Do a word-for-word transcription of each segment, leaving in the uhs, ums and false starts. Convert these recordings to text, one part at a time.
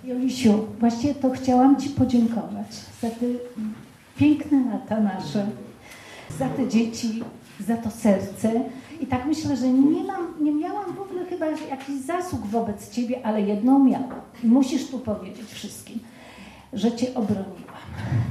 Jolisiu, właśnie to chciałam Ci podziękować za te piękne lata nasze, za te dzieci, za to serce. I tak myślę, że nie, mam, nie miałam w ogóle chyba jakichś zasług wobec Ciebie, ale jedną miałam. I musisz tu powiedzieć wszystkim, że Cię obroniłam.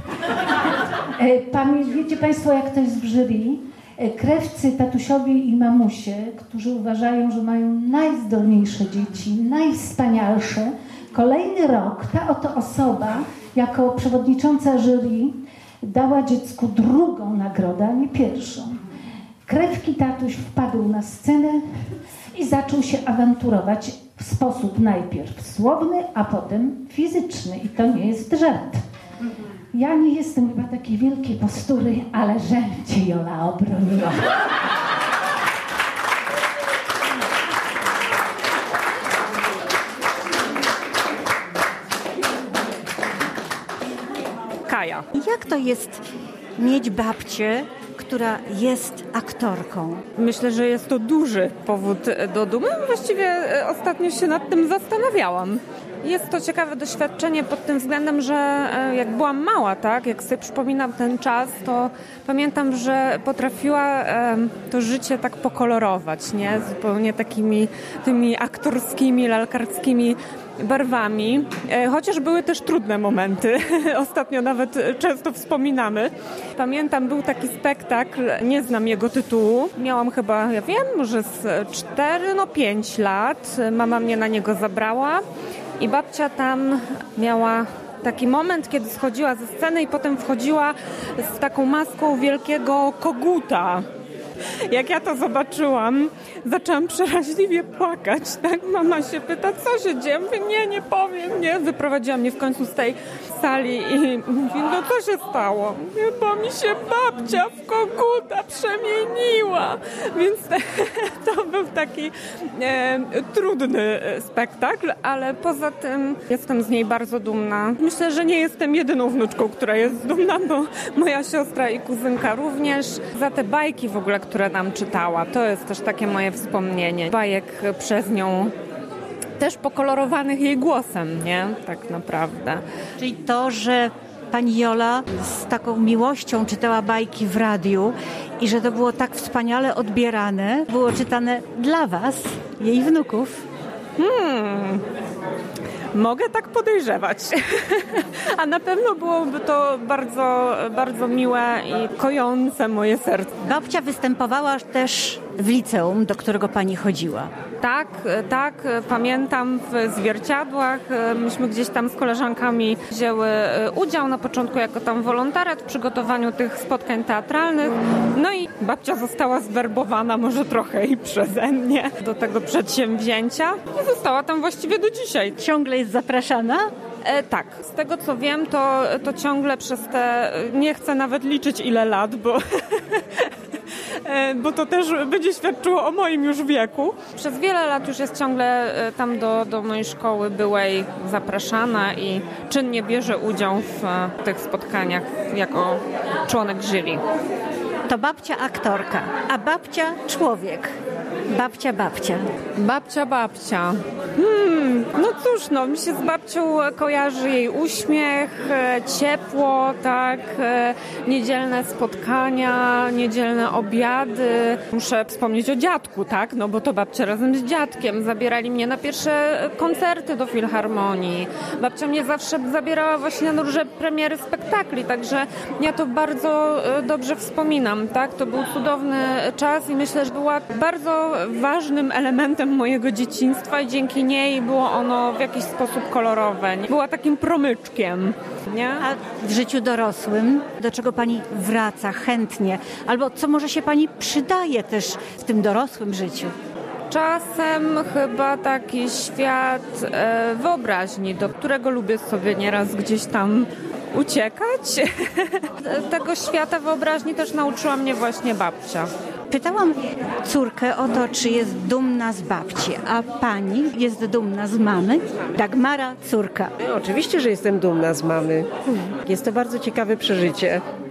Pamię, wiecie Państwo, jak to jest w jury? Krewcy, tatusiowie i mamusie, którzy uważają, że mają najzdolniejsze dzieci, najwspanialsze. Kolejny rok ta oto osoba, jako przewodnicząca jury, dała dziecku drugą nagrodę, a nie pierwszą. Krewki tatuś wpadł na scenę i zaczął się awanturować w sposób najpierw słowny, a potem fizyczny. I to nie jest żart. Ja nie jestem chyba takiej wielkiej postury, ale że Cię Jola obroniła. Kaja. Jak to jest mieć babcię, która jest aktorką? Myślę, że jest to duży powód do dumy. Właściwie ostatnio się nad tym zastanawiałam. Jest to ciekawe doświadczenie pod tym względem, że jak byłam mała, tak, jak sobie przypominam ten czas, to pamiętam, że potrafiła to życie tak pokolorować, nie? Zupełnie takimi tymi aktorskimi, lalkarskimi barwami, chociaż były też trudne momenty. Ostatnio nawet często wspominamy. Pamiętam, był taki spektakl, nie znam jego tytułu. Miałam chyba, ja wiem, może z cztery, no pięć lat. Mama mnie na niego zabrała i babcia tam miała taki moment, kiedy schodziła ze sceny i potem wchodziła z taką maską wielkiego koguta. Jak ja to zobaczyłam, zaczęłam przeraźliwie płakać, tak? Mama się pyta, co się dzieje? Mówię, nie, nie powiem, nie. Wyprowadziła mnie w końcu z tej sali i mówi, no co się stało? Mówię, bo mi się babcia w koguta przemieniła. Więc to był taki e, trudny spektakl, ale poza tym jestem z niej bardzo dumna. Myślę, że nie jestem jedyną wnuczką, która jest dumna, bo moja siostra i kuzynka również. Za te bajki w ogóle, które nam czytała. To jest też takie moje wspomnienie. Bajek przez nią też pokolorowanych jej głosem, nie? Tak naprawdę. Czyli to, że pani Jola z taką miłością czytała bajki w radiu i że to było tak wspaniale odbierane, było czytane dla was, jej wnuków. Hmm... Mogę tak podejrzewać. A na pewno byłoby to bardzo, bardzo miłe i kojące moje serce. Babcia występowała też w liceum, do którego pani chodziła. Tak, tak. Pamiętam w zwierciadłach. Myśmy gdzieś tam z koleżankami wzięły udział na początku jako tam wolontariat w przygotowaniu tych spotkań teatralnych. No i babcia została zwerbowana może trochę i przeze mnie do tego przedsięwzięcia. I została tam właściwie do dzisiaj. Ciągle jest zapraszana? E, tak, z tego co wiem, to, to ciągle przez te, nie chcę nawet liczyć ile lat, bo, e, bo to też będzie świadczyło o moim już wieku. Przez wiele lat już jest ciągle tam do, do mojej szkoły byłej zapraszana i czynnie bierze udział w tych spotkaniach jako członek jury. To babcia aktorka, a babcia człowiek. Babcia, babcia. Babcia, babcia. Hmm, no cóż, no mi się z babcią kojarzy jej uśmiech, ciepło, tak, niedzielne spotkania, niedzielne obiady. Muszę wspomnieć o dziadku, tak, no bo to babcia razem z dziadkiem zabierali mnie na pierwsze koncerty do Filharmonii. Babcia mnie zawsze zabierała właśnie na różne premiery spektakli, także ja to bardzo dobrze wspominam, tak, to był cudowny czas i myślę, że była bardzo ważnym elementem mojego dzieciństwa i dzięki niej było ono w jakiś sposób kolorowe. Była takim promyczkiem, nie? A w życiu dorosłym, do czego pani wraca chętnie? Albo co może się pani przydaje też w tym dorosłym życiu? Czasem chyba taki świat e, wyobraźni, do którego lubię sobie nieraz gdzieś tam uciekać. Tego świata wyobraźni też nauczyła mnie właśnie babcia. Pytałam córkę o to, czy jest dumna z babci, a pani jest dumna z mamy? Dagmara, córka. Oczywiście, że jestem dumna z mamy. Jest to bardzo ciekawe przeżycie.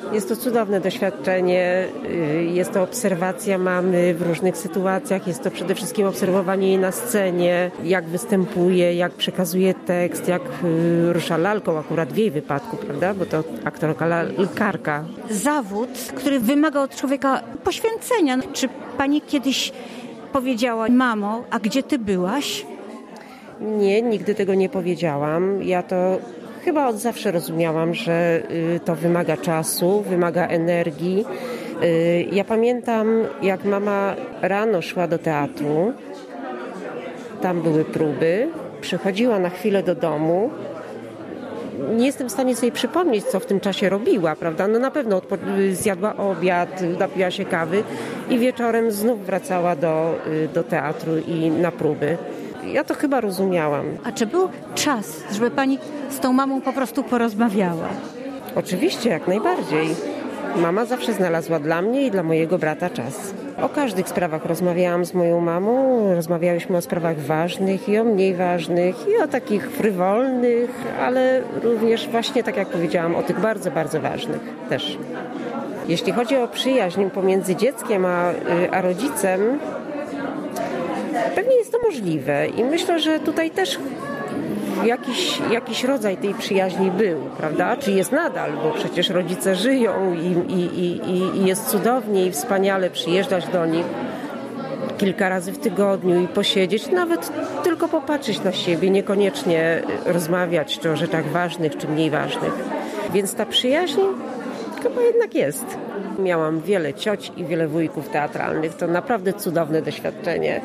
Jest to cudowne doświadczenie, jest to obserwacja mamy w różnych sytuacjach, jest to przede wszystkim obserwowanie jej na scenie, jak występuje, jak przekazuje tekst, jak rusza lalką, akurat w jej wypadku, prawda, bo to aktorka lalkarka. Zawód, który wymaga od człowieka poświęcenia. Czy pani kiedyś powiedziała: mamo, a gdzie ty byłaś? Nie, nigdy tego nie powiedziałam. Ja to chyba od zawsze rozumiałam, że to wymaga czasu, wymaga energii. Ja pamiętam, jak mama rano szła do teatru, tam były próby, przychodziła na chwilę do domu. Nie jestem w stanie sobie przypomnieć, co w tym czasie robiła, prawda? No na pewno odpo- zjadła obiad, napiła się kawy i wieczorem znów wracała do, do teatru i na próby. Ja to chyba rozumiałam. A czy był czas, żeby pani z tą mamą po prostu porozmawiała? Oczywiście, jak najbardziej. Mama zawsze znalazła dla mnie i dla mojego brata czas. O każdych sprawach rozmawiałam z moją mamą. Rozmawiałyśmy o sprawach ważnych i o mniej ważnych i o takich frywolnych, ale również właśnie, tak jak powiedziałam, o tych bardzo, bardzo ważnych też. Jeśli chodzi o przyjaźń pomiędzy dzieckiem a, a rodzicem, pewnie jest to możliwe i myślę, że tutaj też jakiś, jakiś rodzaj tej przyjaźni był, prawda? Czy jest nadal, bo przecież rodzice żyją i, i, i, i jest cudownie i wspaniale przyjeżdżać do nich kilka razy w tygodniu i posiedzieć, nawet tylko popatrzeć na siebie, niekoniecznie rozmawiać czy o rzeczach ważnych, czy mniej ważnych. Więc ta przyjaźń chyba jednak jest. Miałam wiele cioć i wiele wujków teatralnych. To naprawdę cudowne doświadczenie.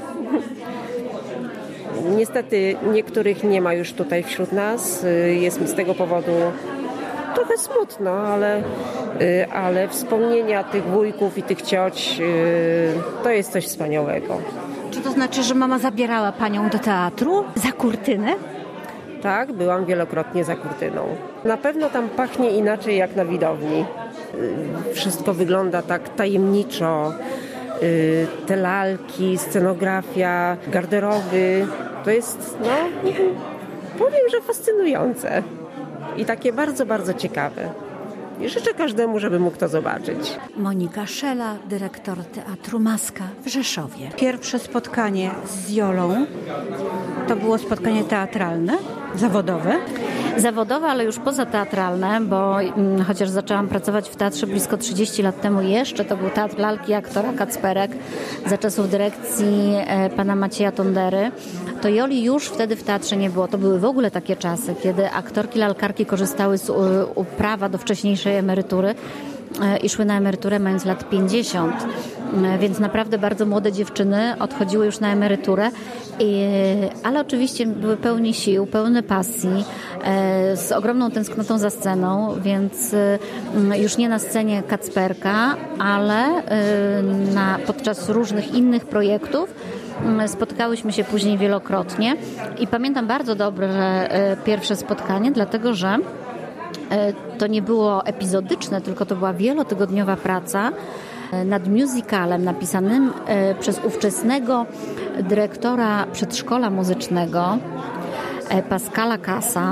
Niestety niektórych nie ma już tutaj wśród nas. Jest mi z tego powodu trochę smutno, ale, ale wspomnienia tych wujków i tych cioć to jest coś wspaniałego. Czy to znaczy, że mama zabierała panią do teatru za kurtynę? Tak, byłam wielokrotnie za kurtyną. Na pewno tam pachnie inaczej jak na widowni. Wszystko wygląda tak tajemniczo. Te lalki, scenografia, garderoby. To jest, no, powiem, że fascynujące i takie bardzo, bardzo ciekawe. I życzę każdemu, żeby mógł to zobaczyć. Monika Szela, dyrektor Teatru Maska w Rzeszowie. Pierwsze spotkanie z Jolą to było spotkanie teatralne, zawodowe. Zawodowe, ale już pozateatralne, bo mm, chociaż zaczęłam pracować w teatrze blisko trzydzieści lat temu jeszcze, to był Teatr Lalki aktora Kacperek za czasów dyrekcji e, pana Macieja Tondery, to Joli już wtedy w teatrze nie było. To były w ogóle takie czasy, kiedy aktorki lalkarki korzystały z u, u prawa do wcześniejszej emerytury i szły na emeryturę mając lat pięćdziesiąt, więc naprawdę bardzo młode dziewczyny odchodziły już na emeryturę, ale oczywiście były pełni sił, pełne pasji, z ogromną tęsknotą za sceną, więc już nie na scenie Kacperka, ale na, podczas różnych innych projektów spotkałyśmy się później wielokrotnie i pamiętam bardzo dobrze pierwsze spotkanie, dlatego że to nie było epizodyczne, tylko to była wielotygodniowa praca nad musicalem napisanym przez ówczesnego dyrektora przedszkola muzycznego Pascala Kasa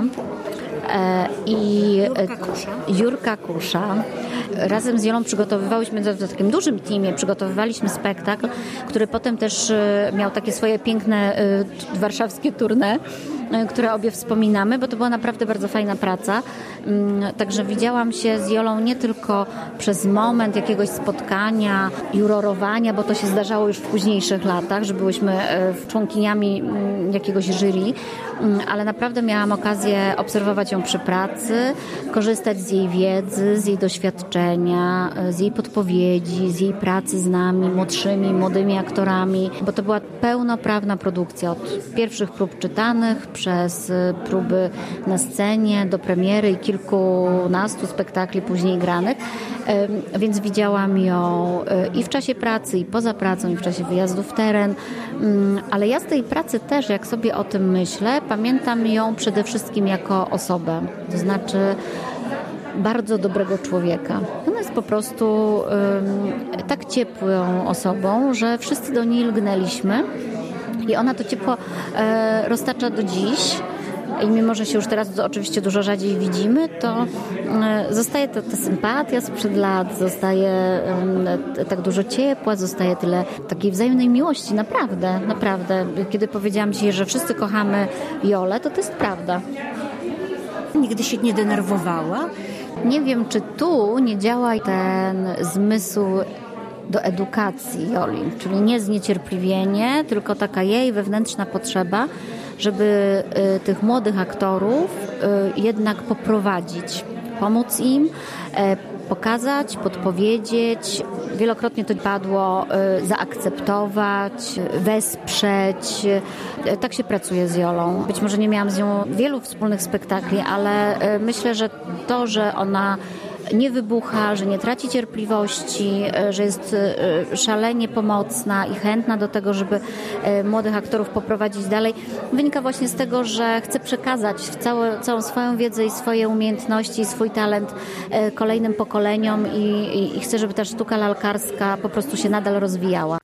i Jurka Kusza. Jurka Kusza. Razem z Jolą przygotowywałyśmy, w takim dużym teamie przygotowywaliśmy spektakl, który potem też miał takie swoje piękne warszawskie tournée, które obie wspominamy, bo to była naprawdę bardzo fajna praca. Także widziałam się z Jolą nie tylko przez moment jakiegoś spotkania, jurorowania, bo to się zdarzało już w późniejszych latach, że byłyśmy członkiniami jakiegoś jury, ale naprawdę miałam okazję obserwować ją przy pracy, korzystać z jej wiedzy, z jej doświadczenia, z jej podpowiedzi, z jej pracy z nami, młodszymi, młodymi aktorami, bo to była pełnoprawna produkcja od pierwszych prób czytanych, przez próby na scenie, do premiery i kilkunastu spektakli później granych, więc widziałam ją i w czasie pracy, i poza pracą, i w czasie wyjazdu w teren, ale ja z tej pracy też, jak sobie o tym myślę, pamiętam ją przede wszystkim jako osobę, to znaczy bardzo dobrego człowieka. Ona jest po prostu um, tak ciepłą osobą, że wszyscy do niej lgnęliśmy i ona to ciepło e, roztacza do dziś. i mimo, że się już teraz oczywiście dużo rzadziej widzimy, to zostaje ta, ta sympatia sprzed lat, zostaje tak dużo ciepła, zostaje tyle takiej wzajemnej miłości, naprawdę, naprawdę. Kiedy powiedziałam Ci, że wszyscy kochamy Jolę, to to jest prawda. Nigdy się nie denerwowała? Nie wiem, czy tu nie działa ten zmysł do edukacji Joli, czyli nie zniecierpliwienie, tylko taka jej wewnętrzna potrzeba, żeby y, tych młodych aktorów y, jednak poprowadzić, pomóc im, y, pokazać, podpowiedzieć. Wielokrotnie to padło, y, zaakceptować, wesprzeć. Y, tak się pracuje z Jolą. Być może nie miałam z nią wielu wspólnych spektakli, ale y, myślę, że to, że ona nie wybucha, że nie traci cierpliwości, że jest szalenie pomocna i chętna do tego, żeby młodych aktorów poprowadzić dalej, wynika właśnie z tego, że chce przekazać całe, całą swoją wiedzę i swoje umiejętności i swój talent kolejnym pokoleniom i, i, i chce, żeby ta sztuka lalkarska po prostu się nadal rozwijała.